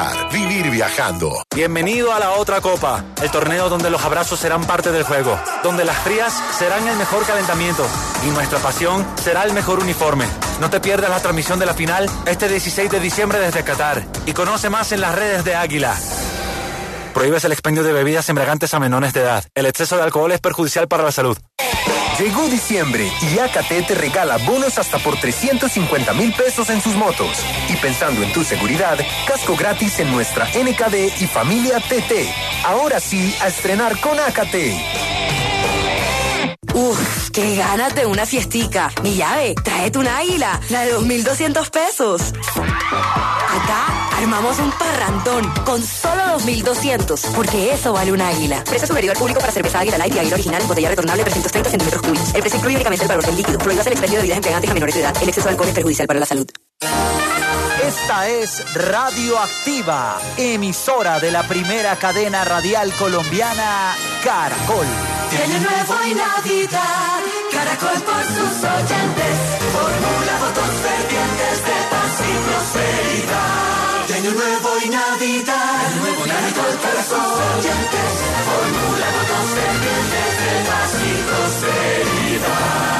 Qatar, vivir viajando. Bienvenido a la otra copa, el torneo donde los abrazos serán parte del juego, donde las frías serán el mejor calentamiento y nuestra pasión será el mejor uniforme. No te pierdas la transmisión de la final este 16 de diciembre desde Qatar y conoce más en las redes de Águila. Prohíbes el expendio de bebidas embriagantes a menores de edad. El exceso de alcohol es perjudicial para la salud. Llegó diciembre y AKT te regala bonos hasta por 350,000 pesos en sus motos. Y pensando en tu seguridad, casco gratis en nuestra NKD y familia TT. Ahora sí, a estrenar con AKT. Uf, qué ganas de una fiestica. Mi llave, tráete un águila, la de 2,200 pesos. Acá armamos un parrandón con solo 2,200, porque eso vale un águila. Precio sugerido al público para cerveza Águila Light y Águila Original en botella retornable 330 centímetros cúbicos. El precio incluye únicamente el valor del líquido. Prohíbas el expendio de bebidas embriagantes a menores de edad. El exceso de alcohol es perjudicial para la salud. Esta es Radioactiva, emisora de la primera cadena radial colombiana, Caracol. Año nuevo y Navidad, Caracol por sus oyentes, formula votos fervientes de paz y prosperidad. Año nuevo y Navidad, Caracol por sus oyentes, formula votos fervientes de paz y prosperidad.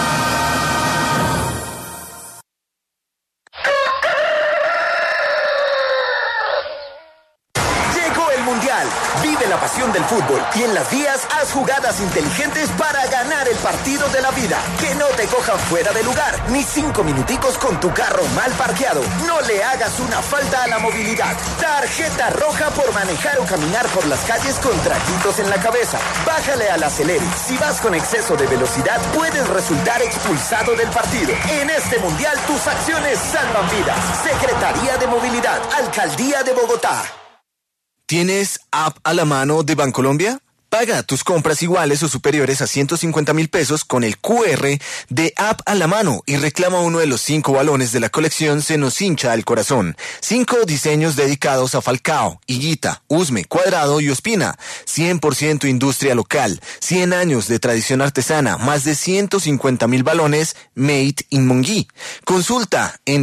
Vive la pasión del fútbol y en las vías haz jugadas inteligentes para ganar el partido de la vida. Que no te cojan fuera de lugar, ni 5 minuticos con tu carro mal parqueado. No le hagas una falta a la movilidad. Tarjeta roja por manejar o caminar por las calles con traquitos en la cabeza. Bájale al acelere. Si vas con exceso de velocidad, puedes resultar expulsado del partido. En este mundial, tus acciones salvan vidas. Secretaría de Movilidad, Alcaldía de Bogotá. ¿Tienes app a la mano de Bancolombia? Paga tus compras iguales o superiores a 150,000 pesos con el QR de App a la mano y reclama uno de los 5 balones de la colección Se nos hincha el corazón. 5 diseños dedicados a Falcao, Higuita, Usme, Cuadrado y Ospina. 100% industria local. 100 años de tradición artesana. Más de 150,000 balones made in Monguí. Consulta en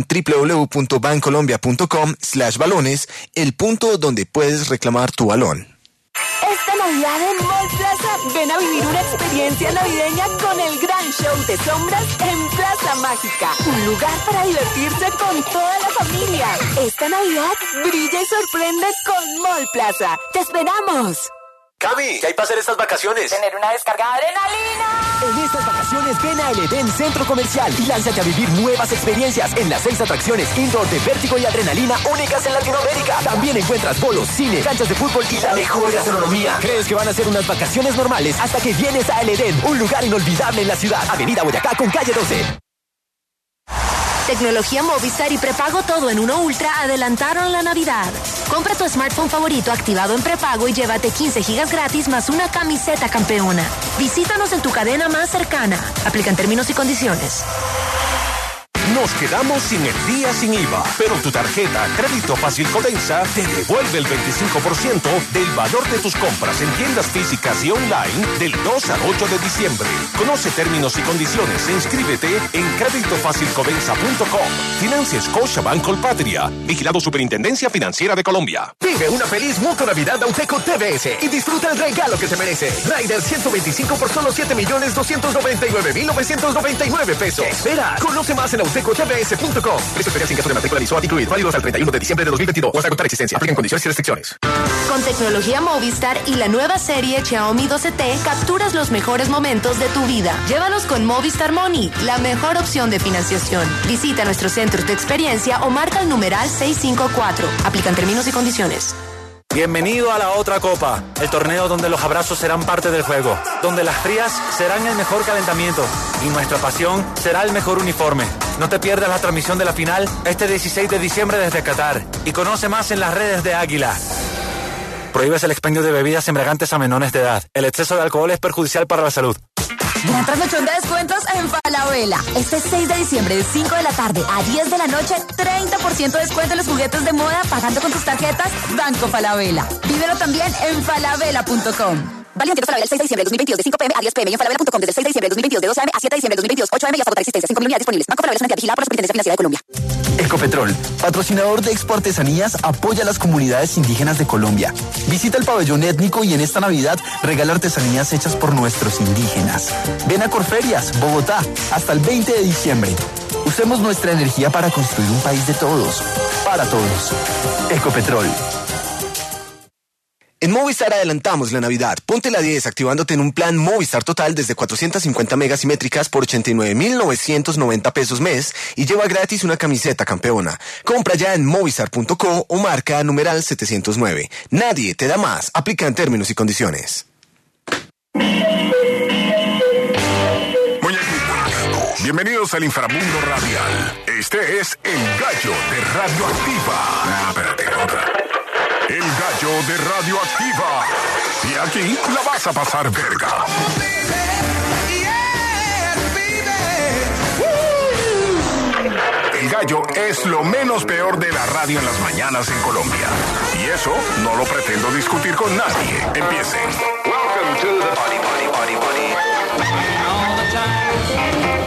www.bancolombia.com/balones el punto donde puedes reclamar tu balón. Esta Navidad en Mall Plaza, ven a vivir una experiencia navideña con el gran show de sombras en Plaza Mágica. Un lugar para divertirse con toda la familia. Esta Navidad brilla y sorprende con Mall Plaza. ¡Te esperamos! Cami, ¿qué hay para hacer estas vacaciones? Tener una descarga de adrenalina. En estas vacaciones ven a El Edén Centro Comercial y lánzate a vivir nuevas experiencias en las 6 atracciones indoor de Vértigo y Adrenalina únicas en Latinoamérica. También encuentras bolos, cine, canchas de fútbol y la mejor gastronomía. ¿Crees que van a ser unas vacaciones normales hasta que vienes a El Edén, un lugar inolvidable en la ciudad? Avenida Boyacá con calle 12. Tecnología Movistar y prepago todo en Uno Ultra adelantaron la Navidad. Compra tu smartphone favorito activado en prepago y llévate 15 gigas gratis más una camiseta campeona. Visítanos en tu cadena más cercana. Aplican términos y condiciones. Nos quedamos sin el día sin IVA, pero tu tarjeta Crédito Fácil Codensa te devuelve el 25% del valor de tus compras en tiendas físicas y online del 2 al 8 de diciembre. Conoce términos y condiciones e inscríbete en creditofacilcodensa.com. Financia Scotiabank Colpatria. Vigilado Superintendencia Financiera de Colombia. Vive una feliz Mutua Navidad Auteco TVS y disfruta el regalo que te merece. Rider 125 por solo 7,299,999 pesos. ¿Qué espera? Conoce más en autecotvs.com. Precio especial sin caso de matrícula visual incluido. Válidos al 31 de diciembre de 2022 o hasta agotar existencia. Aplican condiciones y restricciones. Con tecnología Movistar y la nueva serie Xiaomi 12T, capturas los mejores momentos de tu vida. Llévalos con Movistar Money, la mejor opción de financiación. Visita nuestros centros de experiencia o marca el numeral 654. Aplican términos y condiciones. Bienvenido a la otra copa, el torneo donde los abrazos serán parte del juego, donde las frías serán el mejor calentamiento y nuestra pasión será el mejor uniforme. No te pierdas la transmisión de la final este 16 de diciembre desde Qatar y conoce más en las redes de Águila. Prohíbes el expendio de bebidas embriagantes a menores de edad. El exceso de alcohol es perjudicial para la salud. Gran trasnochón de descuentos en Falabella. Este 6 de diciembre de 5 de la tarde a 10 de la noche, 30% de descuento en los juguetes de moda pagando con tus tarjetas Banco Falabella. Vívelo también en falabella.com. Válido en Falabella el 6 de diciembre de 2022 de 5 p.m. a 10 p.m. y en falabella.com desde el 6 de diciembre de 2022 de 12 a.m. a 7 de diciembre de 2022 8 a.m. y hasta agotar existencias. 5.000 unidades disponibles. Banco Falabella es una entidad vigilada por la Superintendencia Financiera de Colombia. Ecopetrol, patrocinador de Expo Artesanías, apoya a las comunidades indígenas de Colombia. Visita el pabellón étnico y en esta Navidad regala artesanías hechas por nuestros indígenas. Ven a Corferias, Bogotá, hasta el 20 de diciembre. Usemos nuestra energía para construir un país de todos, para todos. Ecopetrol. En Movistar adelantamos la Navidad. Ponte la 10 activándote en un plan Movistar Total desde 450 megasimétricas por 89.990 pesos mes y lleva gratis una camiseta campeona. Compra ya en movistar.co o marca numeral 709. Nadie te da más. Aplica en términos y condiciones. Bienvenidos al inframundo radial. Este es El Gallo de Radioactiva. Espérate, otra. El Gallo de Radioactiva. Y aquí la vas a pasar verga. El Gallo es lo menos peor de la radio en las mañanas en Colombia. Y eso no lo pretendo discutir con nadie. Empiecen. Welcome to the party, party, party, party. All the time.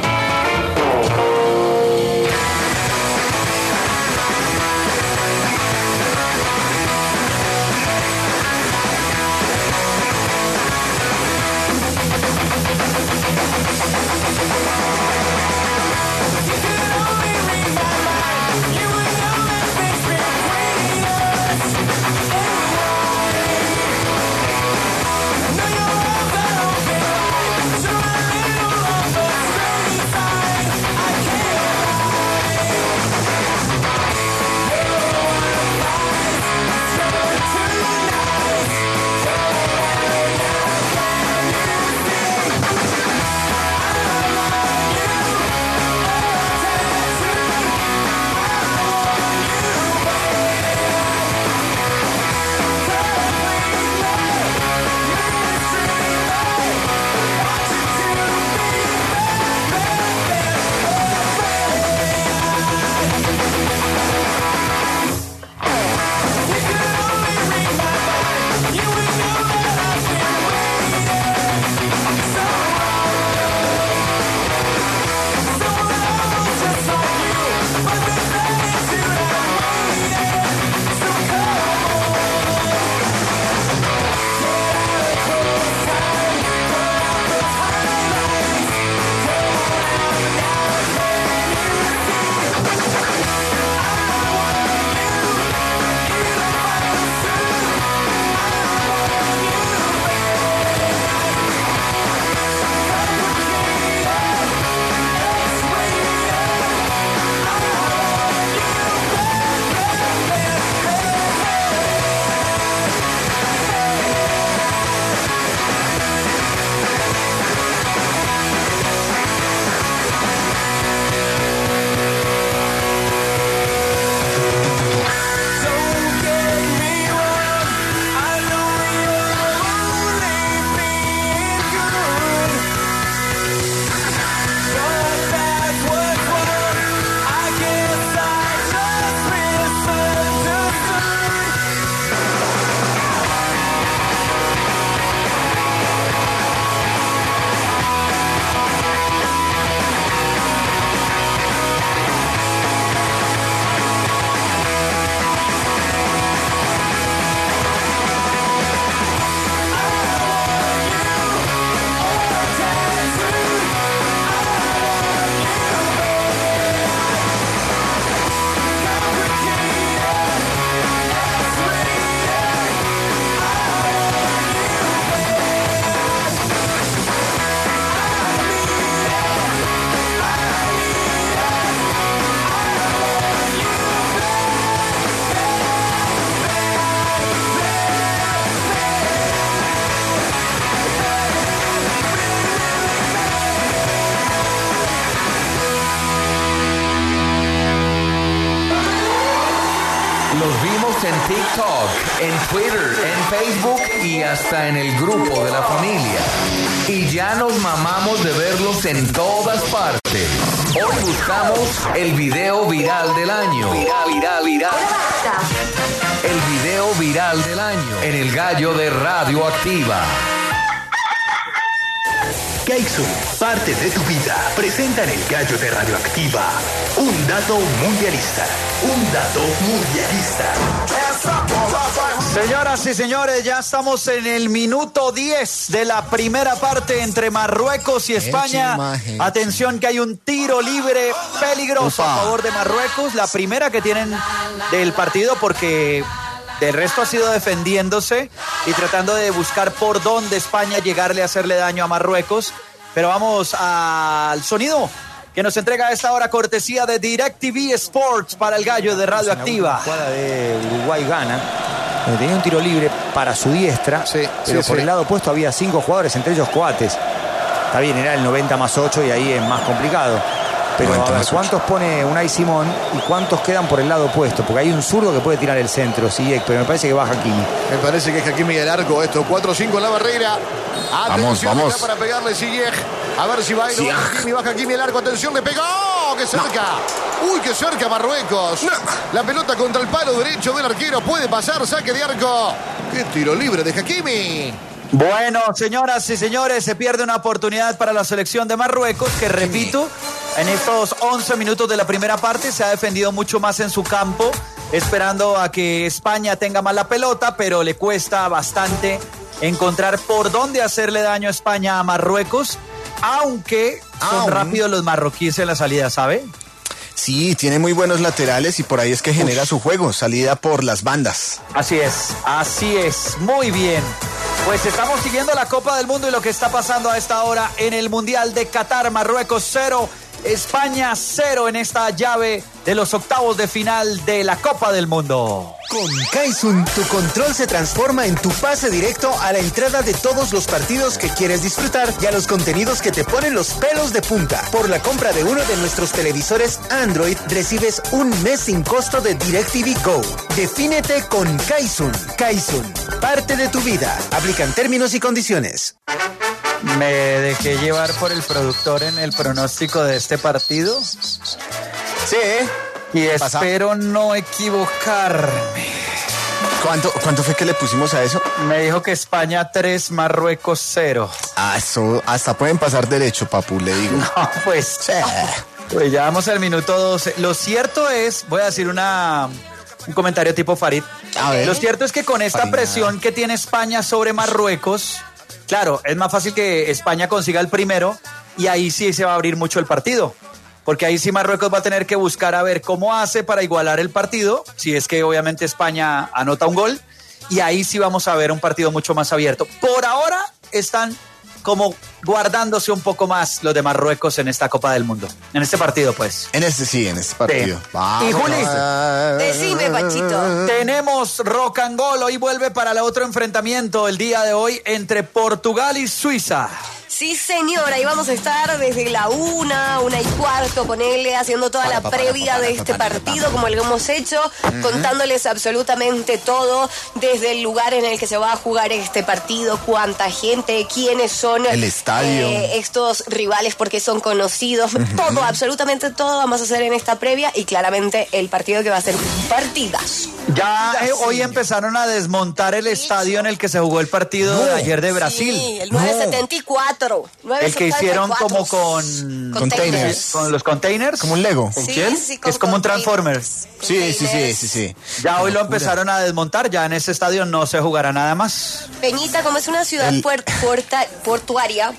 en TikTok, en Twitter, en Facebook y hasta en el grupo de la familia. Y ya nos mamamos de verlos en todas partes. Hoy buscamos el video viral del año. Viral. El video viral del año en el Gallo de Radioactiva. Kaisun, parte de tu vida, presenta en el Gallo de Radioactiva un dato mundialista. Un dato mundialista. Señoras y señores, ya estamos en el minuto 10 de la primera parte entre Marruecos y España. Atención que hay un tiro libre peligroso a favor de Marruecos. La primera que tienen del partido porque del resto ha sido defendiéndose y tratando de buscar por dónde España llegarle a hacerle daño a Marruecos. Pero vamos al sonido que nos entrega a esta hora cortesía de DirecTV Sports para el Gallo de Radioactiva. La jugada de Uruguay-Ghana, donde tenía un tiro libre para su diestra, pero por el lado opuesto había 5 jugadores, entre ellos Coates. Está bien, era el 90+8 y ahí es más complicado. Pero a ver, ¿cuántos pone Unai Simón y cuántos quedan por el lado opuesto? Porque hay un zurdo que puede tirar el centro, sí, pero me parece que va Hakimi. Me parece que es Hakimi del arco, esto 4-5 en la barrera. Atención, vamos. Para pegarle Ziyech. A ver si va a ir Hakimi, baja Hakimi el arco, atención, le pegó, ¡qué cerca! No. Uy, qué cerca Marruecos. No. La pelota contra el palo derecho del arquero, puede pasar, saque de arco. ¡Qué tiro libre de Hakimi! Bueno, señoras y señores, se pierde una oportunidad para la selección de Marruecos, que repito, en estos 11 minutos de la primera parte se ha defendido mucho más en su campo, esperando a que España tenga más la pelota, pero le cuesta bastante encontrar por dónde hacerle daño a España a Marruecos, aunque son rápidos los marroquíes en la salida, ¿sabe? Sí, tiene muy buenos laterales y por ahí es que genera su juego, salida por las bandas. Así es, muy bien. Pues estamos siguiendo la Copa del Mundo y lo que está pasando a esta hora en el Mundial de Qatar. Marruecos 0, España 0 en esta llave de los octavos de final de la Copa del Mundo. Con Kaisun, tu control se transforma en tu pase directo a la entrada de todos los partidos que quieres disfrutar y a los contenidos que te ponen los pelos de punta. Por la compra de uno de nuestros televisores Android, recibes un mes sin costo de DirecTV Go. Defínete con Kaisun. Kaisun, parte de tu vida. Aplican términos y condiciones. Me dejé llevar por el productor en el pronóstico de este partido. Sí, y espero no equivocarme. ¿Cuánto fue que le pusimos a eso? Me dijo que España 3, Marruecos 0. Eso, hasta pueden pasar derecho, papu, le digo. No, pues. Pues ya vamos al minuto 12. Lo cierto es, voy a decir un comentario tipo Farid. A ver. Lo cierto es que con esta Farid, presión que tiene España sobre Marruecos, claro, es más fácil que España consiga el primero y ahí sí se va a abrir mucho el partido. Porque ahí sí Marruecos va a tener que buscar a ver cómo hace para igualar el partido, si es que obviamente España anota un gol, y ahí sí vamos a ver un partido mucho más abierto. Por ahora están como guardándose un poco más los de Marruecos en esta Copa del Mundo. En este partido, pues. En este partido. Sí. Y Juli, decime, Pachito. tenemos rock and roll. Hoy vuelve para el otro enfrentamiento el día de hoy entre Portugal y Suiza. Sí, señor, ahí vamos a estar desde la 1:15, ponele, haciendo toda la previa de este partido, como lo hemos hecho, contándoles absolutamente todo, desde el lugar en el que se va a jugar este partido, cuánta gente, quiénes son el estadio, estos rivales, porque son conocidos, todo, absolutamente todo vamos a hacer en esta previa, y claramente el partido que va a ser un partidazo. Ya hoy empezaron a desmontar el estadio en el que se jugó el partido de ayer de Brasil. Sí, el 974. El que hicieron como con containers. Con los containers. Como un Lego. ¿Con quién? Sí, es como un Transformer. Sí. Ya hoy lo empezaron a desmontar. Ya en ese estadio no se jugará nada más. Peñita, como es una ciudad portuaria.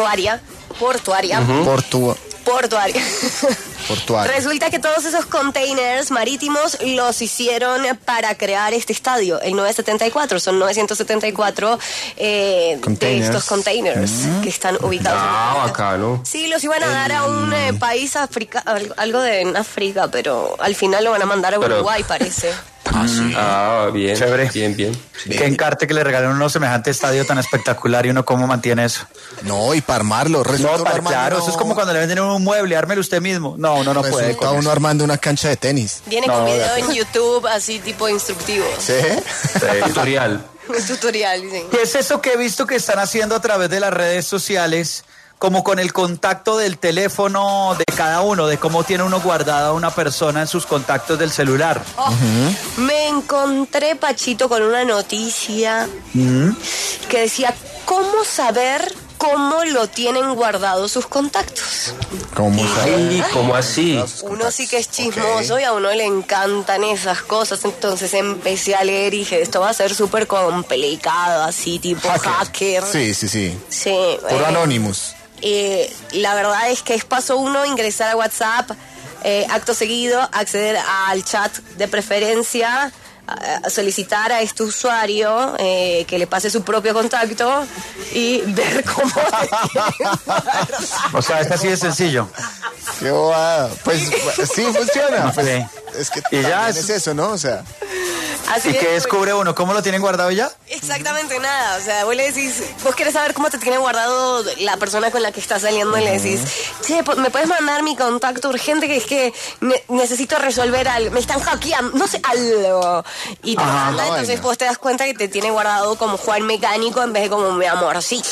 Resulta que todos esos containers marítimos los hicieron para crear este estadio, el 974. Son 974 de estos containers que están ubicados. Bacano. Sí, los iban a dar a un país africano, algo de África, pero al final lo van a mandar a Uruguay, parece. Bien. Chévere. Bien. Qué encarte que le regalaron uno semejante estadio tan espectacular y uno cómo mantiene eso. No, y para armarlo. Claro, eso es como cuando le venden un mueble, ármelo usted mismo. No, uno no puede. Está uno armando una cancha de tenis. Viene con video en YouTube, así tipo instructivo. ¿Sí? Tutorial. Un tutorial, sí. ¿Qué es eso que he visto que están haciendo a través de las redes sociales? Como con el contacto del teléfono de cada uno, de cómo tiene uno guardada a una persona en sus contactos del celular. Me encontré, Pachito, con una noticia que decía, ¿cómo saber cómo lo tienen guardado sus contactos. ¿Cómo así? Uno sí que es chismoso y a uno le encantan esas cosas, entonces empecé a leer y dije, esto va a ser súper complicado, así tipo hacker. Sí. Sí. Por Anonymous. La verdad es que es paso 1, ingresar a WhatsApp, acto seguido, acceder al chat de preferencia, solicitar a este usuario que le pase su propio contacto y ver cómo te tienen guardado. O sea, es así de sencillo. Qué bobada. Pues sí funciona. Pues, Sí. es que Y ya es eso, ¿no? O sea, Así ¿y es, qué pues. descubre uno? ¿Cómo lo tienen guardado ya? Exactamente nada, o sea, vos le decís, vos querés saber cómo te tiene guardado la persona con la que estás saliendo y le decís, che, ¿me puedes mandar mi contacto urgente? Que es que necesito resolver algo, me están hackeando, no sé, algo. Y te manda, entonces vos te das cuenta que te tiene guardado como Juan Mecánico en vez de como mi amor, sí.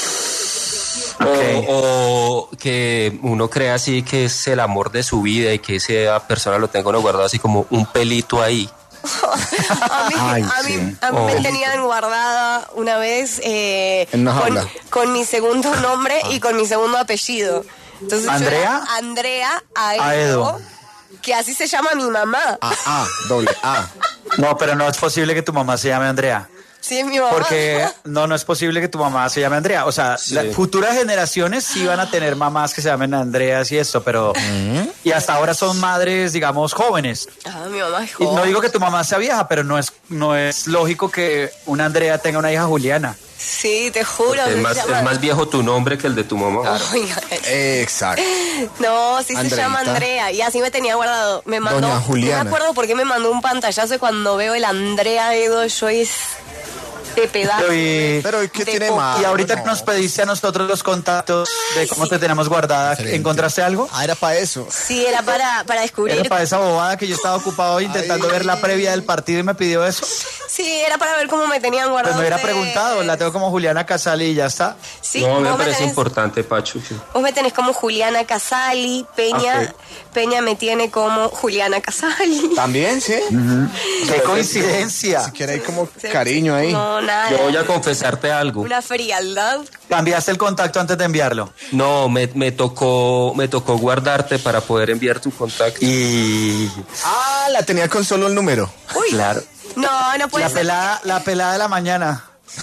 O que uno crea así que es el amor de su vida y que esa persona lo tenga uno guardado así como un pelito ahí. A mí me tenían guardada una vez en una jaula. con mi segundo nombre y con mi segundo apellido. Entonces ¿Andrea? yo era Andrea Aedo. Aedo, que así se llama mi mamá. Doble A. No, pero no es posible que tu mamá se llame Andrea. Sí, es mi mamá. Porque no es posible que tu mamá se llame Andrea. O sea, Sí. las futuras generaciones sí van a tener mamás que se llamen Andreas y esto, pero... Y hasta ahora son madres, digamos, jóvenes. Mi mamá es Y joven. no digo que tu mamá sea vieja, pero no es lógico que una Andrea tenga una hija Juliana. Sí, te juro. Es se más, llama- es más viejo tu nombre que el de tu mamá. Oiga, Exacto. no, sí se Andreita. llama Andrea. Y así me tenía guardado. Me mandó. Doña Juliana. No me acuerdo por qué me mandó un pantallazo y cuando veo el Andrea Edo, yo es de pedazo. Pero ¿y qué de tiene poco. más? Y ahorita que nos pediste a nosotros los contactos de cómo te tenemos guardada, ¿encontraste algo? Era para eso. Sí, era para descubrir. Era para esa bobada que yo estaba ocupado intentando ver la previa del partido y me pidió eso. Sí, era para ver cómo me tenían guardado. Pues me hubiera ustedes. preguntado, la tengo como Juliana Casali y ya está. Sí, No, me vos parece tenés- importante, Pacho. Vos me tenés como Juliana Casali, Peña. Ok. Peña me tiene como Juliana Casali. ¿También, sí? ¡Qué coincidencia! Siquiera hay como cariño ahí. No, nada. Yo voy a confesarte algo. Una frialdad. ¿Cambiaste el contacto antes de enviarlo? No, me tocó guardarte para poder enviar tu contacto. Y... La tenía con solo el número. Uy. Claro. No puede La ser. pelada de la mañana.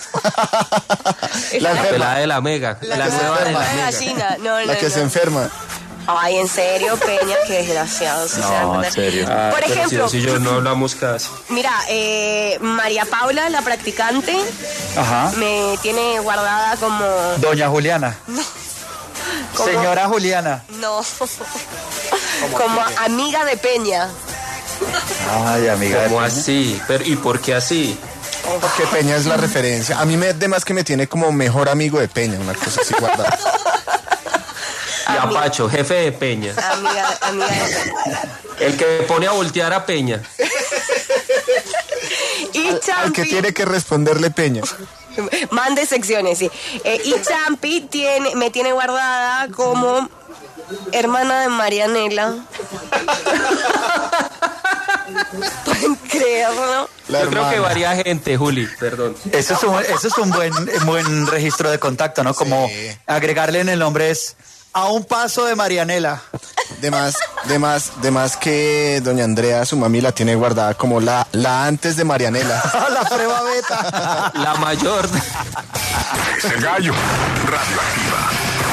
La La pelada de la Mega. La nueva de la Mega. gallina. No, La que se enferma. Ay, en serio, Peña, qué desgraciado. si se dan cuenta. en serio. Ah, Por pero ejemplo, si yo no hablamos casi. mira, María Paula, la practicante, Ajá. me tiene guardada como... Doña Juliana. como- Señora Juliana. No. Como amiga de Peña. Ay, amiga. ¿Cómo así? Pero, ¿y por qué así? Porque Peña es la referencia. A mí además que me tiene como mejor amigo de Peña, una cosa así guardada. Y a Pacho, jefe de Peña. Amiga de Peña. El que pone a voltear a Peña. Y Al que Champi... tiene que responderle Peña. Mande secciones, sí. Y Champi me tiene guardada como hermana de Marianela. Pueden creerlo. Yo creo que varía gente, Juli, perdón. Eso es un buen registro de contacto, ¿no? Como agregarle en el nombre es a un paso de Marianela. De más que doña Andrea, su mami la tiene guardada como la antes de Marianela. La prueba beta. La mayor. Es el gallo. Radioactiva.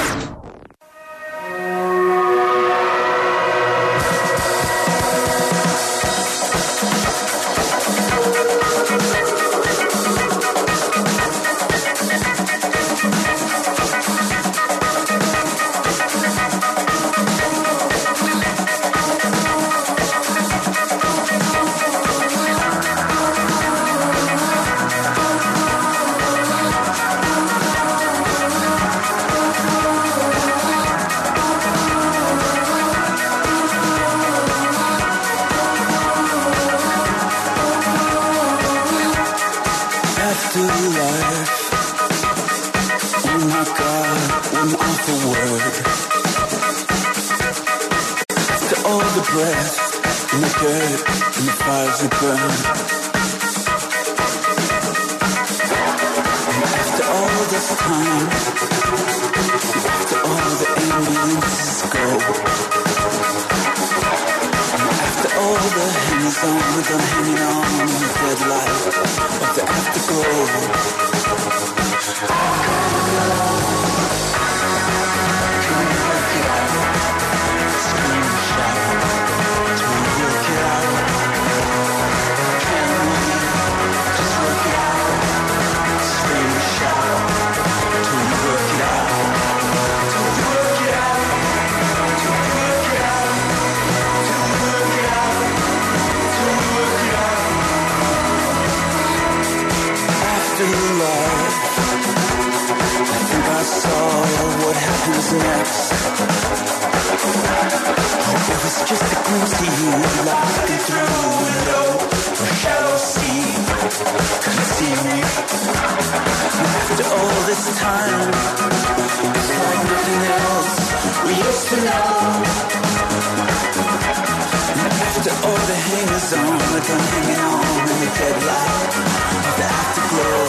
Afterlife. Oh my God, one awful word. After all the breath and the dirt and the fires that burn. And after all this time, chances go. After all the hangers on, we're done hanging on the dead light of the afterglow. Can we work it out? Scream and shout. Can we work it out? Can we just work it out? Scream and shout. Can we work it out? Can we work it out? Can we work it out? Can we work it out? Can we work it out? After love, I think I saw what happens next. It was just a glimpse of you, looking through the window, a shallow sea. Could you see me? After all this time, it's like nothing else we used to know. After all the hangers on, we're done hanging on in the dead light of the afterglow.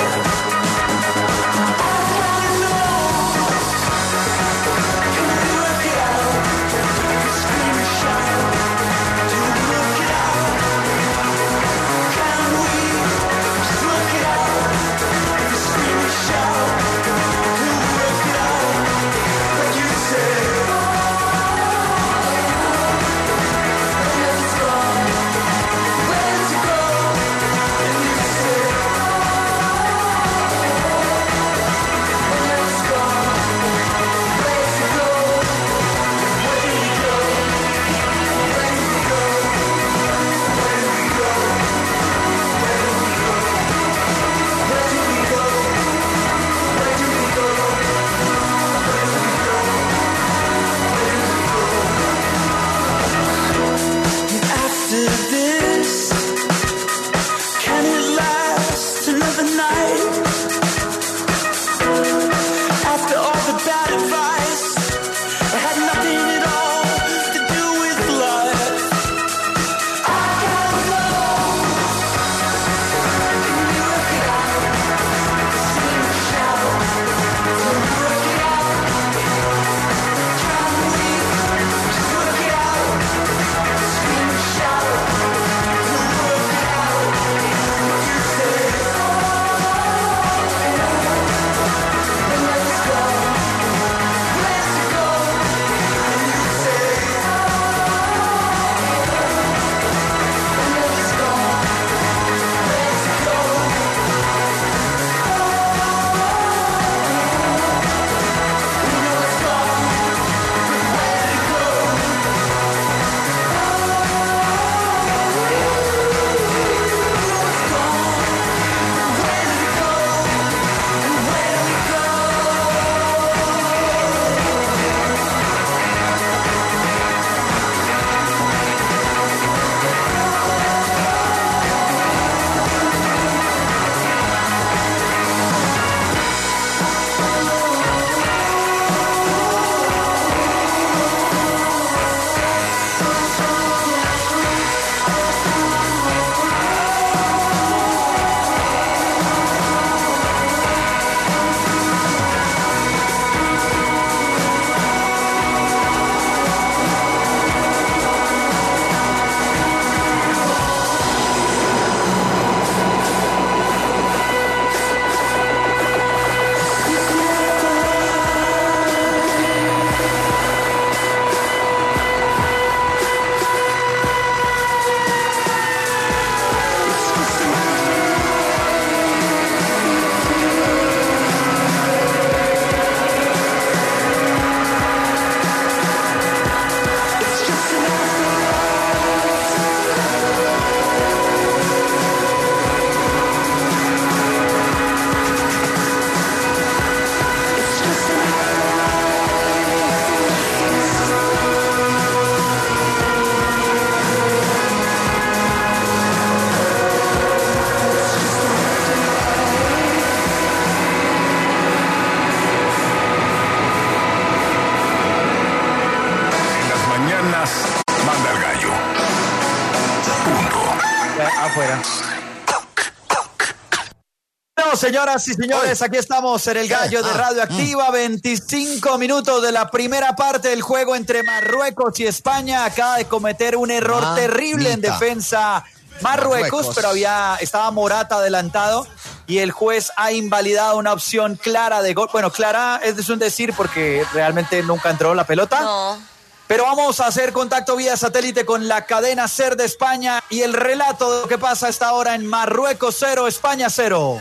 Bueno, señoras y señores, aquí estamos en el Gallo de Radioactiva. 25 minutos de la primera parte del juego entre Marruecos y España. Acaba de cometer un error terrible en defensa Marruecos, pero estaba Morata adelantado y el juez ha invalidado una opción clara de gol. Bueno, clara es un decir porque realmente nunca entró la pelota. No. Pero vamos a hacer contacto vía satélite con la cadena SER de España y el relato de lo que pasa a esta hora en Marruecos 0, España 0.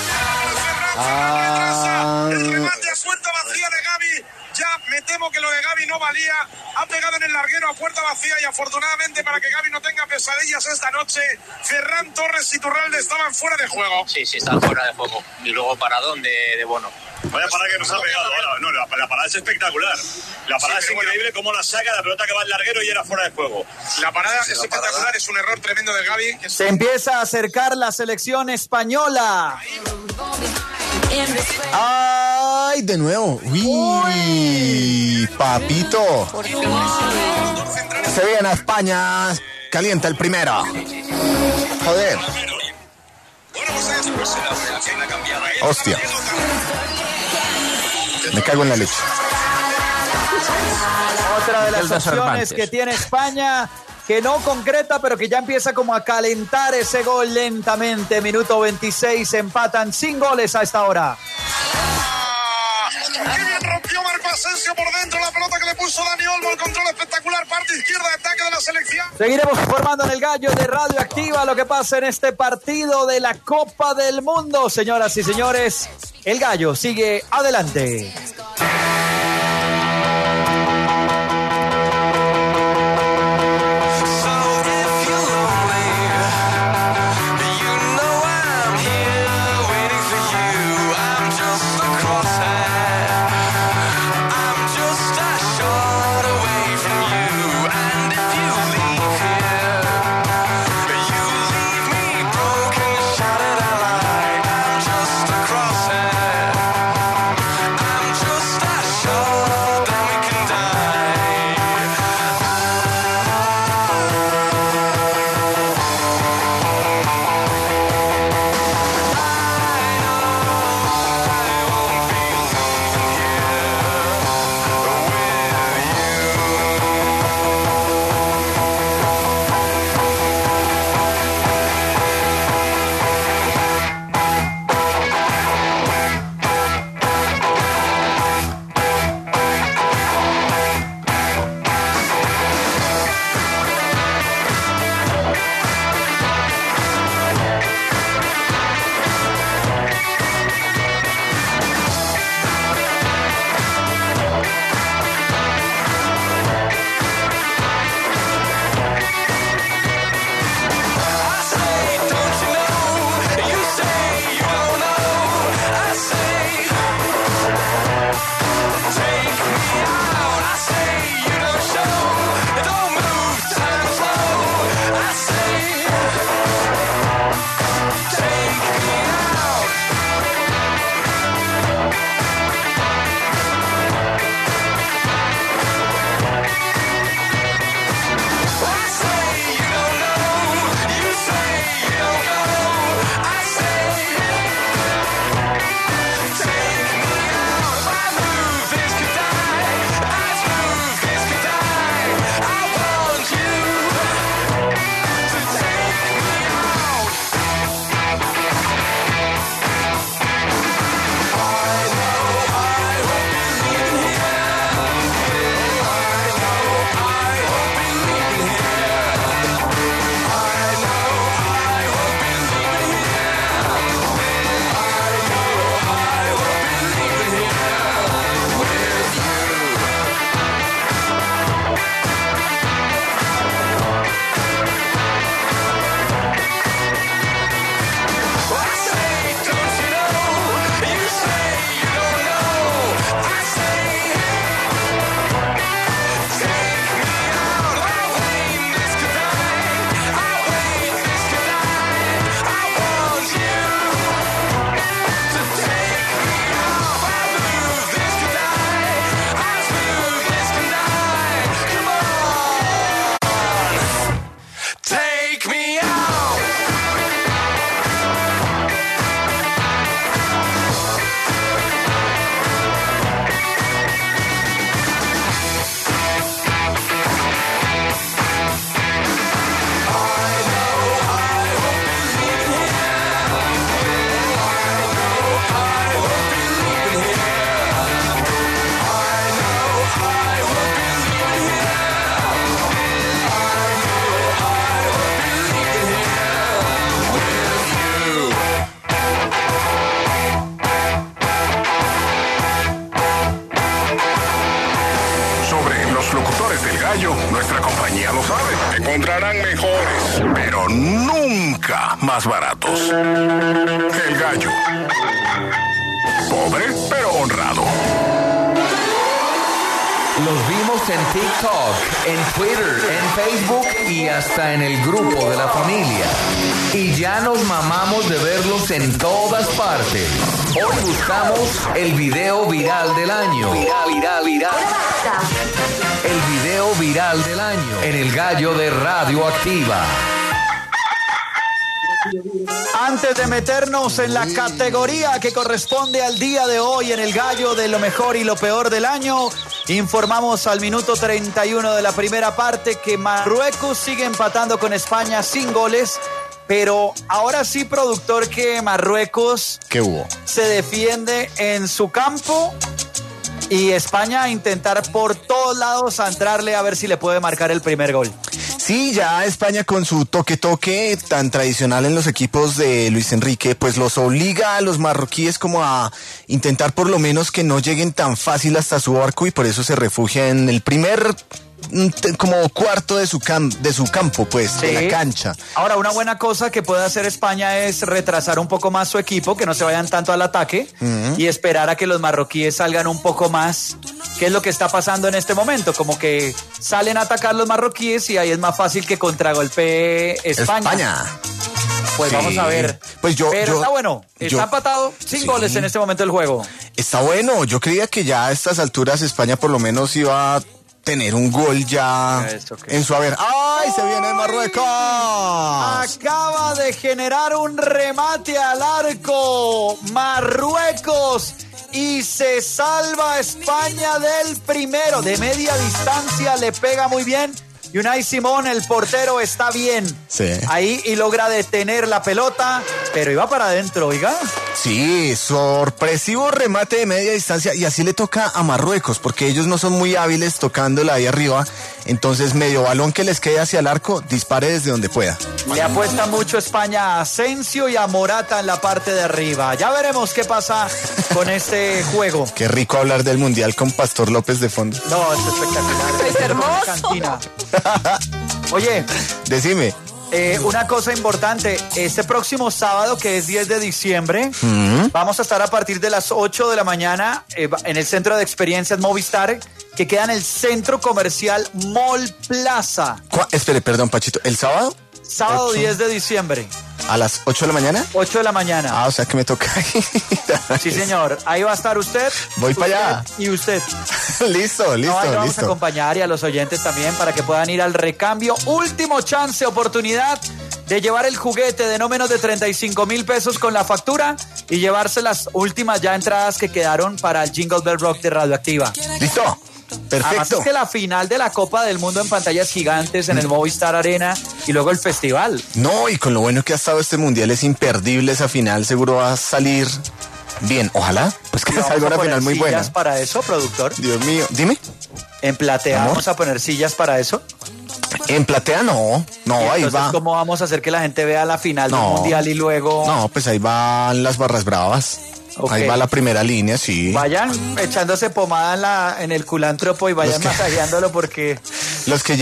El remate a puerta vacía de Gavi. Ya me temo que lo de Gavi no valía. Ha pegado en el larguero a puerta vacía y afortunadamente para que Gavi no tenga pesadillas esta noche, Ferran Torres y Turralde estaban fuera de juego. Sí, están fuera de juego. Y luego paradón de Bono. Vaya parada que nos ha pegado ahora. No, la parada es espectacular. La parada es increíble cómo la saca la pelota que va al larguero y era fuera de juego. La parada es espectacular, es un error tremendo de Gavi. Se empieza a acercar la selección española. ¡Ay, de nuevo! ¡Uy! ¡Papito! Se viene a España. Calienta el primero. Joder. Hostia. Me cago en la leche. Otra de las opciones que tiene España, que no concreta, pero que ya empieza como a calentar ese gol lentamente. Minuto 26, empatan sin goles a esta hora. ¡Qué bien rompió Marco Asensio por dentro! La pelota que le puso Dani Olmo, el control espectacular, parte izquierda de ataque de la selección. Seguiremos informando en el Gallo de Radioactiva lo que pasa en este partido de la Copa del Mundo. Señoras y señores, el Gallo sigue adelante. compañía lo sabe. Encontrarán mejores, pero nunca más baratos. El Gallo. Pobre, pero honrado. Los vimos en TikTok, en Twitter, en Facebook y hasta en el grupo de la familia. Y ya nos mamamos de verlos en todas partes. Hoy buscamos el video viral del año. Viral. El video viral del año en el Gallo de Radioactiva. Antes de meternos en la categoría que corresponde al día de hoy en el Gallo de lo mejor y lo peor del año, informamos al minuto 31 de la primera parte que Marruecos sigue empatando con España sin goles, pero ahora sí, productor, que Marruecos ¿qué hubo? Se defiende en su campo y España a intentar por todos lados a entrarle a ver si le puede marcar el primer gol. Sí, ya España con su toque tan tradicional en los equipos de Luis Enrique, pues los obliga a los marroquíes como a intentar por lo menos que no lleguen tan fácil hasta su arco y por eso se refugia en el primer como cuarto de su campo, pues, sí, de la cancha. Ahora, una buena cosa que puede hacer España es retrasar un poco más su equipo, que no se vayan tanto al ataque, y esperar a que los marroquíes salgan un poco más. ¿Qué es lo que está pasando en este momento? Como que salen a atacar los marroquíes y ahí es más fácil que contragolpee España. Pues sí, vamos a ver. Pues Pero está bueno, está empatado sin goles en este momento del juego. Está bueno, yo creía que ya a estas alturas España por lo menos iba a tener un gol ya en su haber. ¡Ay, se viene Marruecos! Acaba de generar un remate al arco Marruecos y se salva España del primero. De media distancia le pega muy bien. Unai Simón, el portero, está bien. Sí. Ahí y logra detener la pelota, pero iba para adentro, oiga. Sí, sorpresivo remate de media distancia y así le toca a Marruecos porque ellos no son muy hábiles tocándola ahí arriba. Entonces, medio balón que les quede hacia el arco, dispare desde donde pueda. Le apuesta mucho España a Asensio y a Morata en la parte de arriba. Ya veremos qué pasa con este juego. Qué rico hablar del Mundial con Pastor López de fondo. No, es espectacular. Es hermoso. Oye, decime. Una cosa importante, este próximo sábado, que es 10 de diciembre, vamos a estar a partir de las 8 de la mañana en el Centro de Experiencias Movistar, que queda en el Centro Comercial Mall Plaza. Espere, perdón, Pachito, ¿el sábado? Sábado 8. 10 de diciembre. ¿A las 8 de la mañana? 8 de la mañana. Ah, o sea que me toca ir. Sí, señor. Ahí va a estar usted. Voy para allá. Y usted. Listo. Vamos a acompañar y a los oyentes también para que puedan ir al recambio. Último chance, oportunidad de llevar el juguete de no menos de 35,000 pesos con la factura y llevarse las últimas ya entradas que quedaron para el Jingle Bell Rock de Radioactiva. Listo. Perfecto. Además es que la final de la Copa del Mundo en pantallas gigantes en el Movistar Arena y luego el festival. No, y con lo bueno que ha estado este mundial es imperdible esa final, seguro va a salir bien. Ojalá, pues que salga una final muy buena. ¿Sillas para eso, productor? Dios mío, dime. ¿En platea vamos a poner sillas para eso? En platea no, ahí va. ¿Cómo vamos a hacer que la gente vea la final del mundial y luego...? No, pues ahí van las barras bravas. Okay. Ahí va la primera línea, sí. Vayan echándose pomada en el culántropo y vayan masajeándolo porque... Los que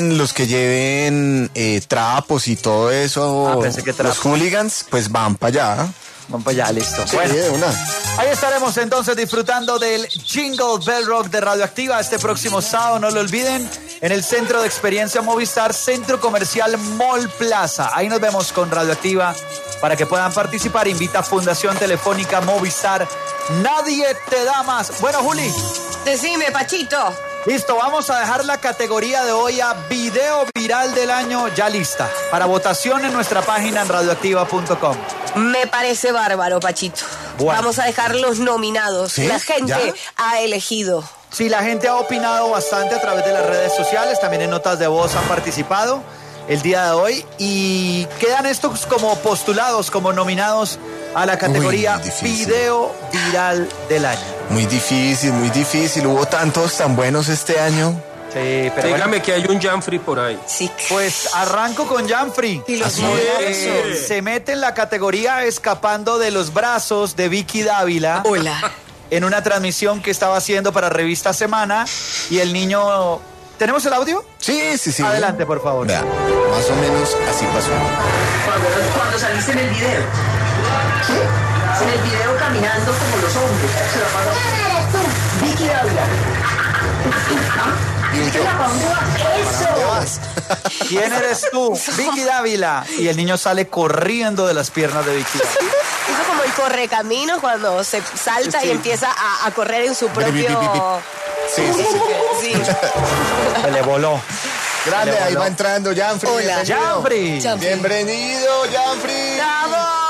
lleven trapos y todo eso, los hooligans, pues van para allá. Van para allá, listo. Sí, bueno, ahí estaremos entonces disfrutando del Jingle Bell Rock de Radioactiva este próximo sábado, no lo olviden, en el Centro de Experiencia Movistar, Centro Comercial Mall Plaza. Ahí nos vemos con Radioactiva para que puedan participar. Invita a Fundación Telefónica Movistar. Nadie te da más. Bueno, Juli. Decime, Pachito. Listo, vamos a dejar la categoría de hoy a Video Viral del Año ya lista para votación en nuestra página en radioactiva.com. Me parece bárbaro, Pachito. Bueno. Vamos a dejar los nominados. ¿Sí? La gente ha elegido. Sí, la gente ha opinado bastante a través de las redes sociales, también en notas de voz han participado el día de hoy y quedan estos como postulados, como nominados a la categoría Video Viral del Año. Muy difícil, hubo tantos tan buenos este año. Sí, pero dígame que hay un Janfrey por ahí. Sí. Pues arranco con Janfrey. Se mete en la categoría escapando de los brazos de Vicky Dávila. Hola. En una transmisión que estaba haciendo para Revista Semana y el niño ¿Tenemos el audio? Sí. Adelante, por favor. Vea, más o menos así pasó. Cuando saliste en el video. ¿Qué? En el video caminando como los hombres. Vicky Dávila. ¿Y yo? ¿Para dónde vas? ¿Eso? ¿Quién eres tú? Vicky Dávila. Y el niño sale corriendo de las piernas de Vicky Dávila. Eso como el correcaminos cuando se salta y empieza a correr en su propio... Sí. Se le voló. Grande, ahí va entrando Janfrey. Hola, Janfrey. Bienvenido, Janfrey. ¡Bravo!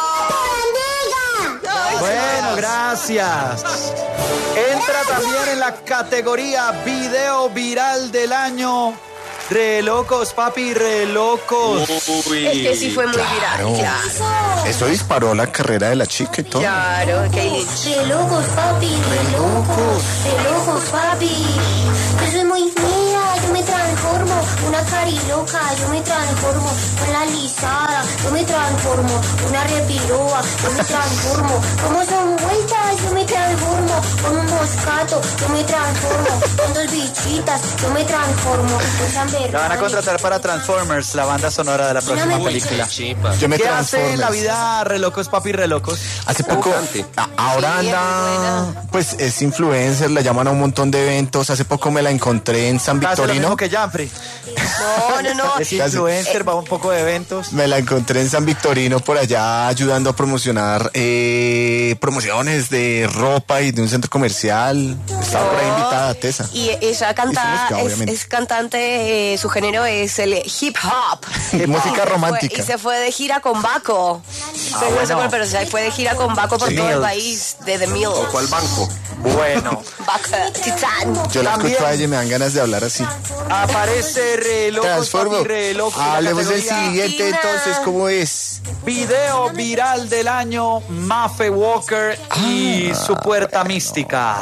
Bueno, gracias. Entra también en la categoría Video Viral del Año. Re locos, papi, re locos. Es que sí fue muy viral. Claro. Eso disparó la carrera de la chica y todo. Claro, Kaylin. Re locos, papi, re locos, papi. Yo soy muy mía, yo me transformo. Una cariloca, yo me transformo. Una lisada, yo me transformo. Una repiroa, yo me transformo. Como son vueltas, yo me transformo. Con un moscato, yo me transformo. Con dos bichitas, yo me transformo. La van a contratar para Transformers, la banda sonora de la próxima película. ¿Qué hace en la vida Re locos, papi, re locos? Hace poco, ahora anda, pues es influencer, la llaman a un montón de eventos. Hace poco me la encontré en San Victorino. Lo mismo que Janfrey. No. Es influencer, va a un poco de eventos. Me la encontré en San Victorino por allá ayudando a promocionar promociones de ropa y de un centro comercial. Estaba por ahí invitada, Tessa. Y ella canta, es cantante, su género es el hip hop. Música romántica. Y se fue de gira con Baco. Pero se fue de gira con Baco por todo el país, de The Mill. ¿O cuál banco? Bueno. Baco, Titán. Yo la escucho a ella y me dan ganas de hablar así. Aparece Re locos, papi, re locos. Hablemos del siguiente entonces, ¿cómo es? Video viral del año, Mafe Walker y su puerta mística.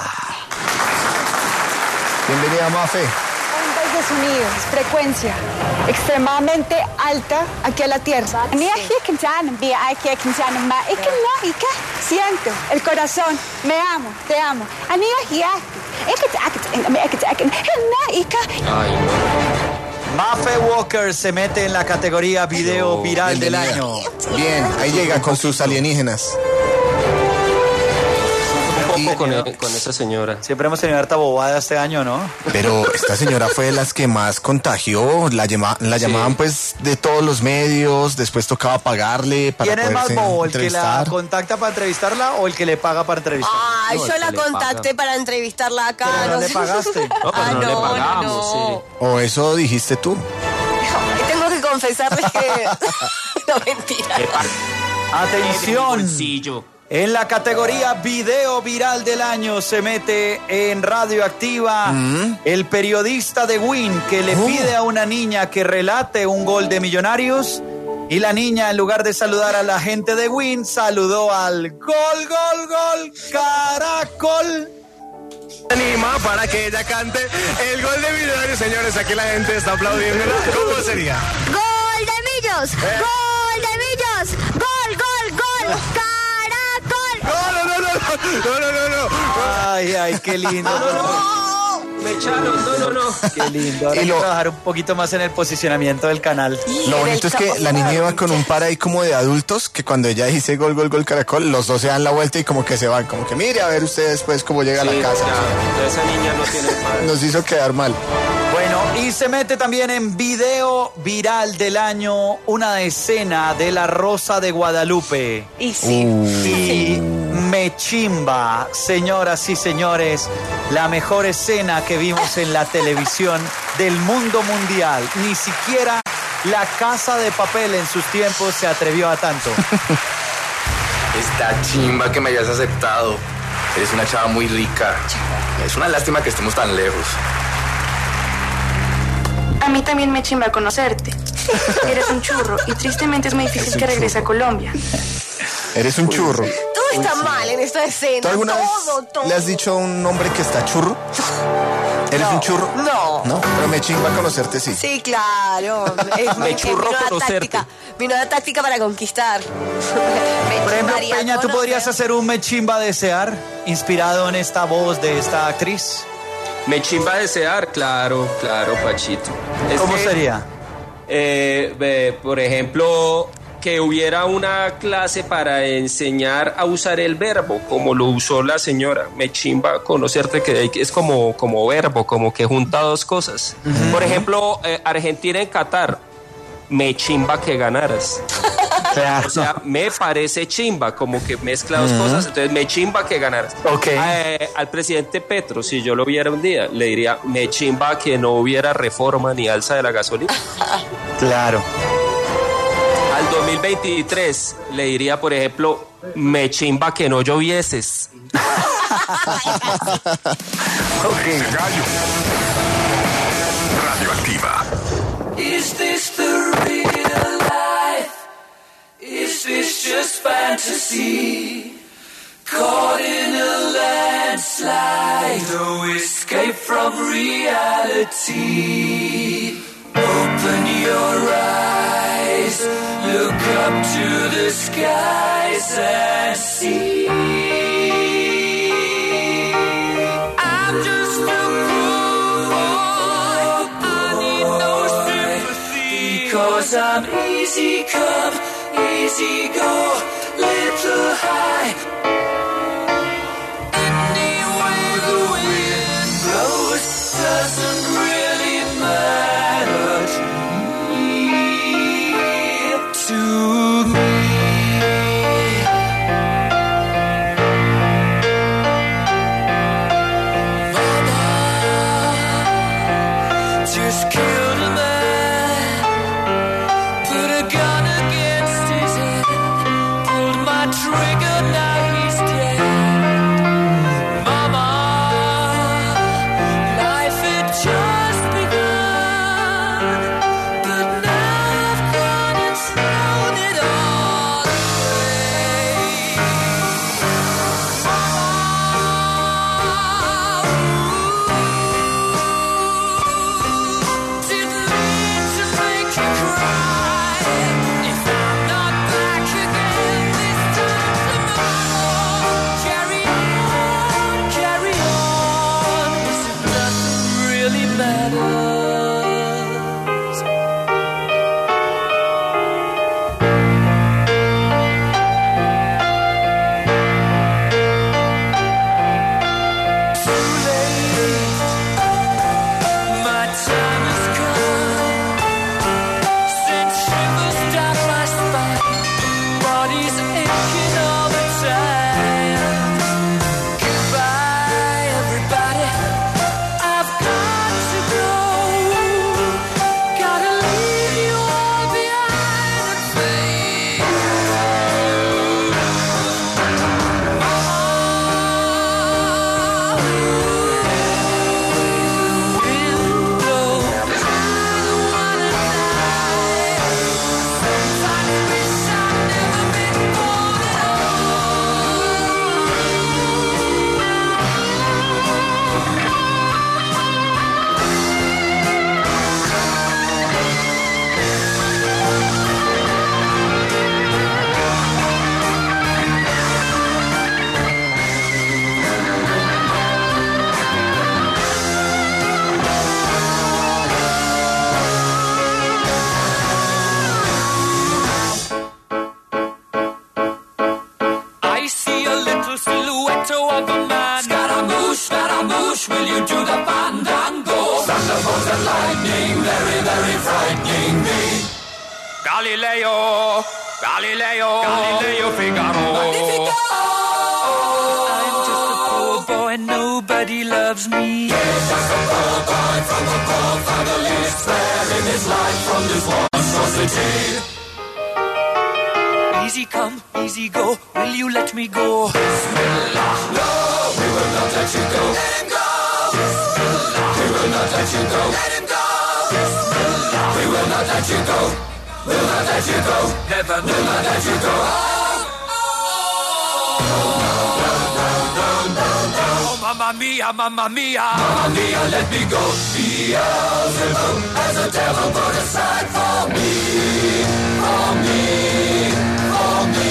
Bienvenida, Mafe. Ondas de sonidos, frecuencia extremadamente alta aquí a la Tierra. Siento el corazón, me amo, te amo. Mafe Walker se mete en la categoría video viral del año. Bien, ahí llega con sus alienígenas. Con esa señora. Siempre hemos tenido harta bobada este año, ¿no? Pero esta señora fue de las que más contagió. La llamaban pues de todos los medios. Después tocaba pagarle para ¿Quién es más bobo? ¿El que la entrevistar? contacta para entrevistarla o el que le paga para entrevistarla? Ay, yo la contacté para entrevistarla acá. Pero no le pagaste. No, pero no le pagamos, sí. ¿O eso dijiste tú? Tengo que confesarles que... No, mentira. Atención. En la categoría Video Viral del Año se mete en Radioactiva el periodista de Win que le pide a una niña que relate un gol de Millonarios y la niña, en lugar de saludar a la gente de Win, saludó al gol Caracol. Anima para que ella cante el gol de Millonarios, señores. Aquí la gente está aplaudiendo. ¿Cómo sería? ¡Gol de Millos! ¡Gol de Millos! ¡Gol! No. Ay, qué lindo. Me echaron, no. Qué lindo. Ahora hay que trabajar un poquito más en el posicionamiento del canal. Lo bonito es que la niña iba con un par ahí como de adultos que cuando ella dice gol Caracol, los dos se dan la vuelta y como que se van. Como que mire a ver usted después cómo llega a la casa. Ya, esa niña no tiene padre. Nos hizo quedar mal. Bueno, y se mete también en video viral del año una escena de La Rosa de Guadalupe. Y sí. Y me chimba, señoras y señores, la mejor escena que vimos en la televisión del mundo mundial. Ni siquiera La Casa de Papel en sus tiempos se atrevió a tanto. Está chimba que me hayas aceptado. Eres una chava muy rica. Es una lástima que estemos tan lejos. A mí también me chimba conocerte. Eres un churro y tristemente es muy difícil que regrese a Colombia. Eres un churro. Todo está mal en esta escena. ¿Tú alguna vez todo. le has dicho a un hombre que está churro? ¿Eres un churro? No. No, pero me chimba conocerte, sí. Sí, claro. Me churro conocerte. Mi nueva táctica para conquistar. Por ejemplo, Peña, ¿tú podrías hacer un Me chimba desear inspirado en esta voz de esta actriz? Me chimba desear, claro, Pachito. ¿Cómo sería? Por ejemplo, que hubiera una clase para enseñar a usar el verbo, como lo usó la señora. Me chimba conocerte, que es como verbo, como que junta dos cosas. Uh-huh. Por ejemplo, Argentina en Qatar. Me chimba que ganaras. O sea, me parece chimba, como que mezcla dos cosas, entonces me chimba que ganaras. Okay. Al presidente Petro, si yo lo viera un día, le diría, me chimba que no hubiera reforma ni alza de la gasolina. Claro. Al 2023 le diría, por ejemplo, me chimba que no llovieses. Okay. Radioactiva. Is this the real life? Is this just fantasy? Caught in a landslide, no escape from reality. Open your eyes, look up to the skies and see. I'm just a poor boy, I need no sympathy, because I'm easy come, easy go, little high. Any way the wind blows doesn't really matter to me. Mama just killed a man, put a gun against his head, pulled my trigger, now he's dead. Mama, life had just begun, but now I've gone and thrown it all away. Didn't mean to make you cry. If I'm not back again this time tomorrow, carry on, as if nothing really matters. Too late, my time has come. Sent shivers down my spine, body's aching all the time. Goodbye, everybody, I've got to go. Gotta leave you all behind and fade. I see a little silhouette of a man. Scaramouche, will you do the fandango? Thunderbolt and lightning, very, very frightening me. Galileo, Figaro. I'm just a poor boy, nobody loves me. He's just a poor boy from a poor family, sparing his life from this monstrosity. Easy come, easy go, will you let me go? Bismillah, no, we will not let you go. Let him go! Bismillah, we will not let you go. Let him go! Bismillah, we will not let you go. We'll not let you go. Never will not let you go. Oh, mamma mia, mamma mia. Mamma mia, let me go. Beelzebub has a devil put aside for me. For me. For me.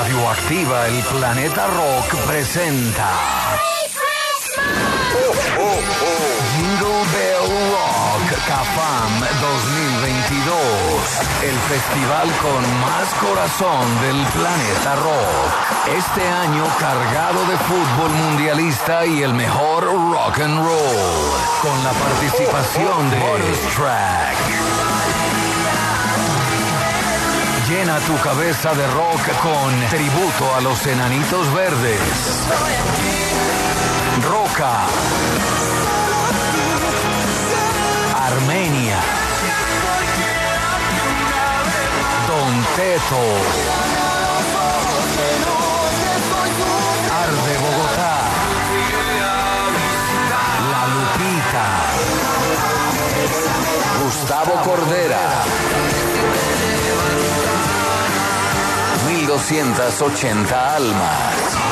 Radioactiva, el Planeta Rock presenta Jingle Bell Rock CAFAM 2022, el festival con más corazón del Planeta Rock. Este año cargado de fútbol mundialista y el mejor rock and roll, con la participación de Bonus Track. Llena tu cabeza de rock con tributo a los Enanitos Verdes. Roca. Armenia. Don Teto. Arde Bogotá. La Lupita. Gustavo Cordera. 1280 almas.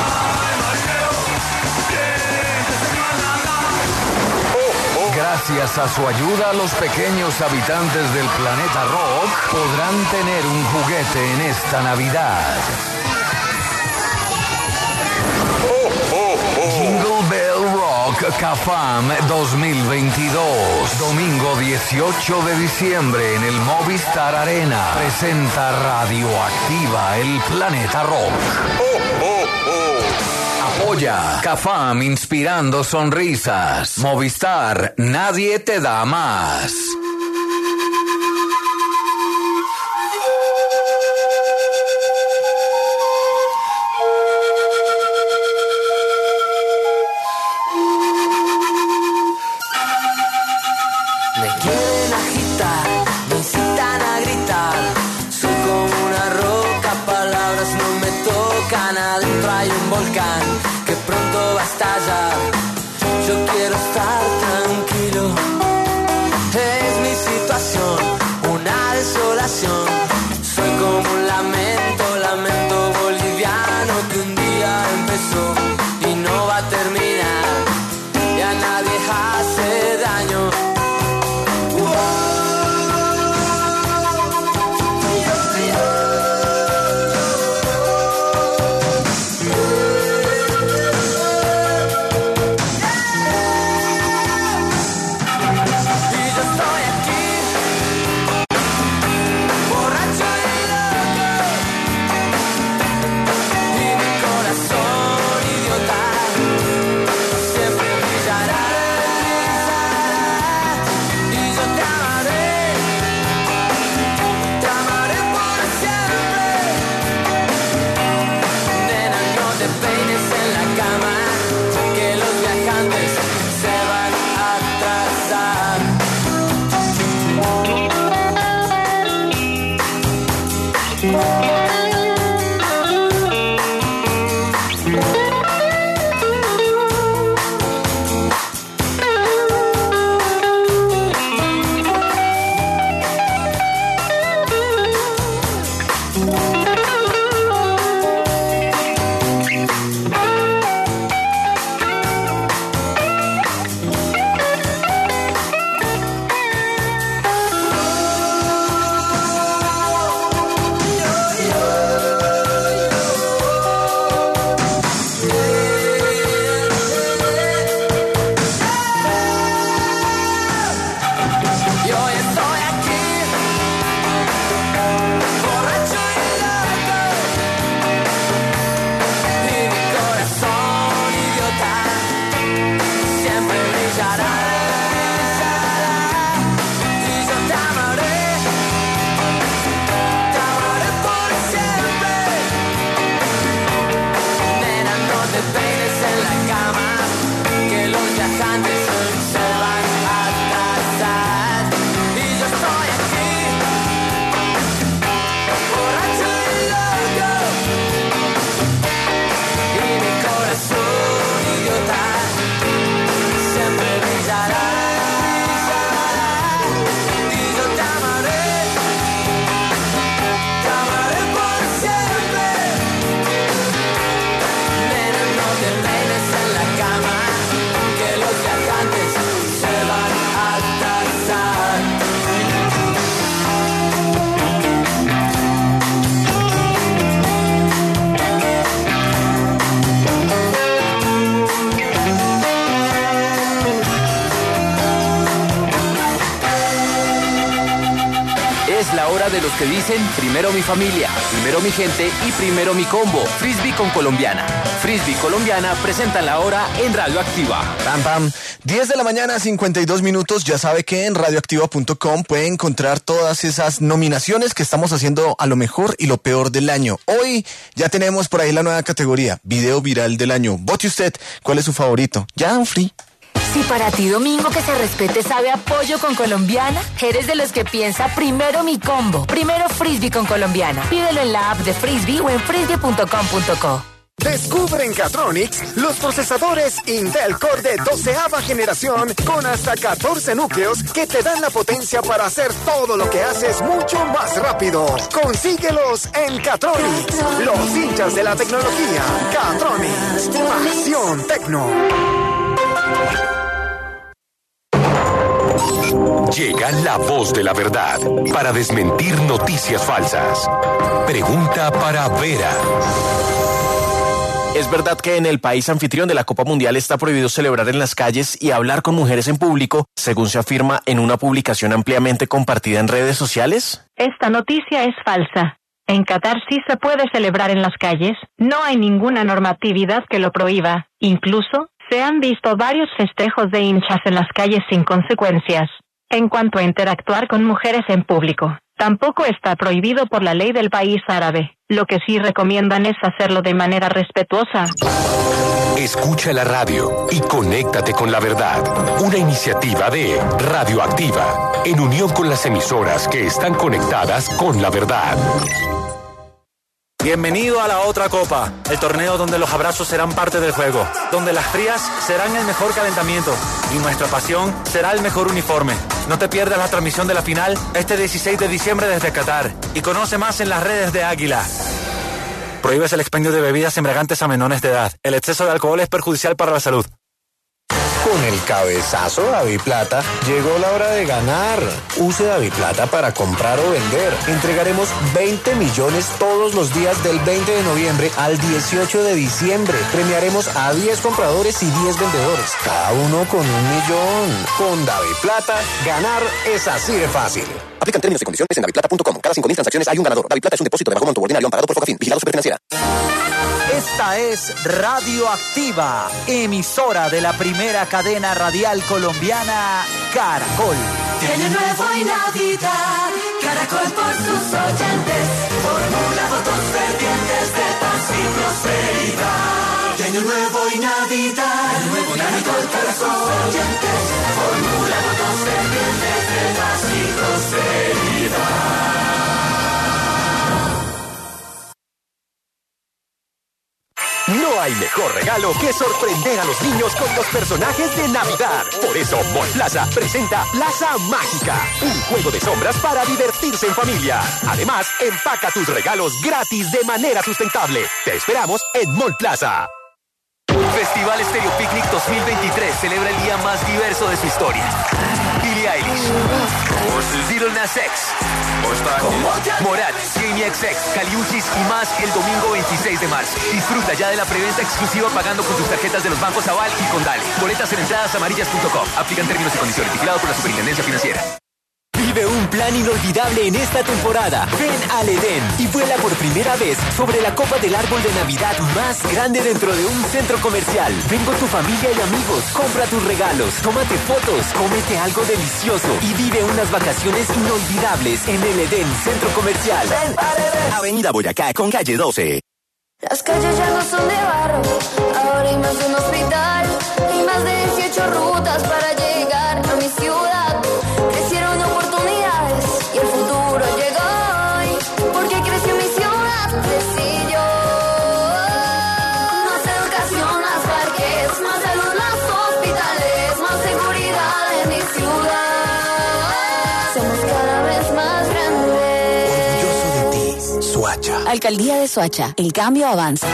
Gracias a su ayuda, los pequeños habitantes del planeta rock podrán tener un juguete en esta Navidad. Jingle Bell Rock CAFAM 2022. Domingo 18 de diciembre en el Movistar Arena. Presenta Radioactiva, el Planeta Rock. Apoya CAFAM, inspirando sonrisas. Movistar, nadie te da más. Me quieren agitar, me incitan a gritar. Soy como una roca, palabras no me tocan. Adentro hay un volcán que pronto va a estallar. Yo quiero estar tranquilo. Es mi situación, una desolación. Soy como un lamento boliviano que un día empezó y no va a terminar. Y a nadie hace daño. Es la hora de los que dicen primero mi familia, primero mi gente y primero mi combo. Frisbee con Colombiana. Frisbee Colombiana presenta la hora en Radioactiva. Pam, pam. 10 de la mañana, 52 minutos. Ya sabe que en radioactiva.com puede encontrar todas esas nominaciones que estamos haciendo a lo mejor y lo peor del año. Hoy ya tenemos por ahí la nueva categoría, video viral del año. Vote usted, ¿cuál es su favorito? Ya, un free. Si para ti domingo que se respete sabe a pollo con Colombiana, eres de los que piensa primero mi combo, primero Frisbee con Colombiana. Pídelo en la app de Frisbee o en frisbee.com.co. Descubre en Catronics los procesadores Intel Core de 12ª generación con hasta 14 núcleos que te dan la potencia para hacer todo lo que haces mucho más rápido. Consíguelos en Catronics, los hinchas de la tecnología. Catronics, pasión tecno. Llega la voz de la verdad para desmentir noticias falsas. Pregunta para Vera. ¿Es verdad que en el país anfitrión de la Copa Mundial está prohibido celebrar en las calles y hablar con mujeres en público, según se afirma en una publicación ampliamente compartida en redes sociales? Esta noticia es falsa. En Qatar sí se puede celebrar en las calles. No hay ninguna normatividad que lo prohíba. Incluso, se han visto varios festejos de hinchas en las calles sin consecuencias. En cuanto a interactuar con mujeres en público, tampoco está prohibido por la ley del país árabe. Lo que sí recomiendan es hacerlo de manera respetuosa. Escucha la radio y conéctate con la verdad. Una iniciativa de Radioactiva, en unión con las emisoras que están conectadas con la verdad. Bienvenido a la otra copa, el torneo donde los abrazos serán parte del juego, donde las frías serán el mejor calentamiento y nuestra pasión será el mejor uniforme. No te pierdas la transmisión de la final este 16 de diciembre desde Qatar y conoce más en las redes de Águila. Prohíbes el expendio de bebidas embriagantes a menores de edad. El exceso de alcohol es perjudicial para la salud. Con el cabezazo DaviPlata llegó la hora de ganar. Use DaviPlata para comprar o vender. Entregaremos 20 millones todos los días del 20 de noviembre al 18 de diciembre. Premiaremos a 10 compradores y 10 vendedores, cada uno con 1 millón. Con DaviPlata, ganar es así de fácil. Aplican términos y condiciones en daviplata.com. Cada 5.000 transacciones hay un ganador. DaviPlata es un depósito de bajo monto ordinario pagado por Focafin. Vigilado Superfinanciera. Esta es Radioactiva, emisora de la primera cadena radial colombiana, Caracol. Tiene nuevo y Navidad, Caracol por sus oyentes, formula votos fervientes de paz y prosperidad. Tiene nuevo y Navidad, Caracol por sus oyentes, formula votos fervientes de paz y prosperidad. No hay mejor regalo que sorprender a los niños con los personajes de Navidad. Por eso, Mall Plaza presenta Plaza Mágica, un juego de sombras para divertirse en familia. Además, empaca tus regalos gratis de manera sustentable. Te esperamos en Mall Plaza. Festival Stereo Picnic 2023 celebra el día más diverso de su historia. Billie Eilish, Lil Nas X, Morat, Jamie XX, Caliuchis y más el domingo 26 de marzo. Disfruta ya de la preventa exclusiva pagando con tus tarjetas de los bancos Aval y Condale. Boletas en entradasamarillas.com. Aplican términos y condiciones. Vigilado por la Superintendencia Financiera. Vive un plan inolvidable en esta temporada. Ven al Edén y vuela por primera vez sobre la copa del árbol de Navidad más grande dentro de un centro comercial. Ven con tu familia y amigos, compra tus regalos, tómate fotos, cómete algo delicioso y vive unas vacaciones inolvidables en el Edén Centro Comercial. Ven al Edén. Avenida Boyacá con calle 12. Las calles ya no son de barro, ahora hay más de un hospital y más de 18 rutas para llegar a mi ciudad. Crecieron oportunidades y el futuro llegó hoy, porque creció mi ciudad, crecí yo. Más educación, más parques, más salud, más hospitales, más seguridad en mi ciudad. Somos cada vez más grandes. Orgulloso de ti, Soacha. Alcaldía de Soacha, el cambio avanza.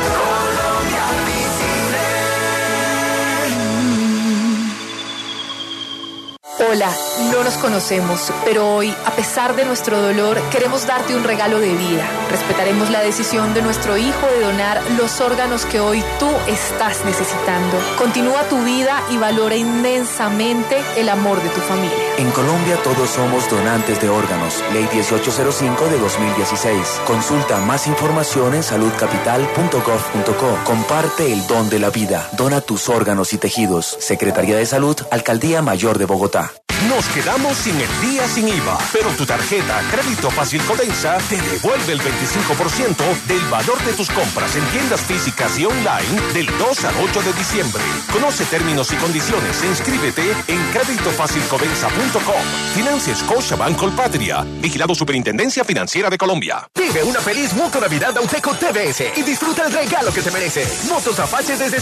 Hola, no nos conocemos, pero hoy, a pesar de nuestro dolor, queremos darte un regalo de vida. Respetaremos la decisión de nuestro hijo de donar los órganos que hoy tú estás necesitando. Continúa tu vida y valora inmensamente el amor de tu familia. En Colombia todos somos donantes de órganos. Ley 1805 de 2016. Consulta más información en saludcapital.gov.co. Comparte el don de la vida. Dona tus órganos y tejidos. Secretaría de Salud, Alcaldía Mayor de Bogotá. Nos quedamos sin el día sin IVA, pero tu tarjeta Crédito Fácil Codensa te devuelve el 25% del valor de tus compras en tiendas físicas y online del 2 al 8 de diciembre. Conoce términos y condiciones e inscríbete en creditofacilcodensa.com. Financia Scotiabank Colpatria. Vigilado Superintendencia Financiera de Colombia. Vive una feliz Moto Navidad Auteco TBS y disfruta el regalo que te merece. Motos Apache desde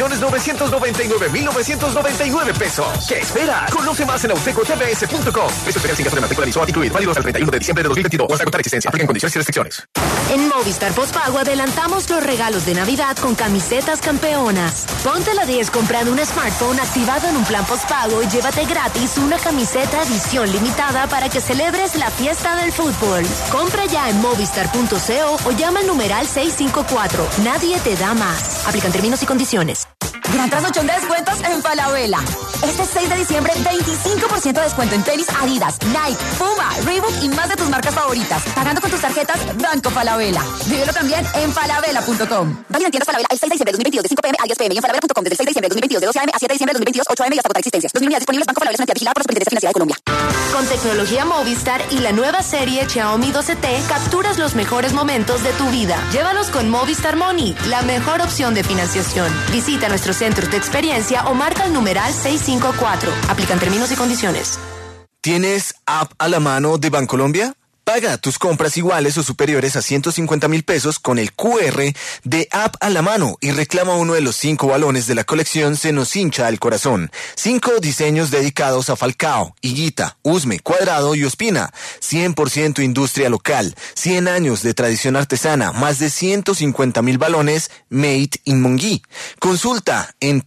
7.999.999 pesos. ¿Qué esperas? Conoce más en autecotbs.com. Esto especial sin gasto de matrícula ni SOAT incluido. Válido hasta el 31 de diciembre de 2022 o hasta agotar existencia. Aplican condiciones y restricciones. En Movistar Postpago adelantamos los regalos de Navidad con camisetas campeonas. Ponte la 10 comprando un smartphone activado en un plan postpago y llévate gratis una camiseta edición limitada para que celebres la fiesta del fútbol. Compra ya en movistar.co o llama al numeral 654. Nadie te da más. Aplican términos y condiciones. Gran trasnochón de descuentos en Falabella. Este 6 de diciembre, 25% de descuento en tenis Adidas, Nike, Puma, Reebok y más de tus marcas favoritas. Pagando con tus tarjetas Banco Falabella. Vívelo también en falabella.com. Válido en tiendas Falabella el 6 de diciembre de 2022 de 5 p.m. a 10 p.m. y en falabella.com desde el 6 de diciembre de 2022 de 12 a.m. a 7 de diciembre de 2022, 8 a.m. y hasta agotar existencias. 2.000 unidades disponibles. Banco Falabella es una entidad vigilada por la Superintendencia Financiera de Colombia. Con tecnología Movistar y la nueva serie Xiaomi 12T, capturas los mejores momentos de tu vida. Llévalos con Movistar Money, la mejor opción de financiación. Visita nuestros centros de experiencia o marca el numeral 654. Aplican términos y condiciones. ¿Tienes app a la mano de Bancolombia? Paga tus compras iguales o superiores a 150,000 pesos con el QR de App a la mano y reclama uno de los 5 balones de la colección Se nos hincha el corazón. 5 diseños dedicados a Falcao, Higuita, Usme, Cuadrado y Ospina. 100% industria local, 100 años de tradición artesana, más de 150,000 balones made in Monguí. Consulta en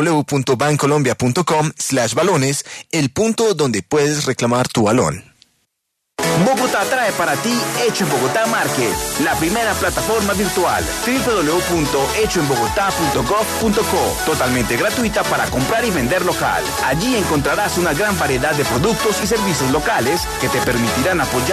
www.bancolombia.com/balones el punto donde puedes reclamar tu balón. Bogotá trae para ti Hecho en Bogotá Market, la primera plataforma virtual, www.hechoenbogotá.gov.co, totalmente gratuita para comprar y vender local. Allí encontrarás una gran variedad de productos y servicios locales que te permitirán apoyar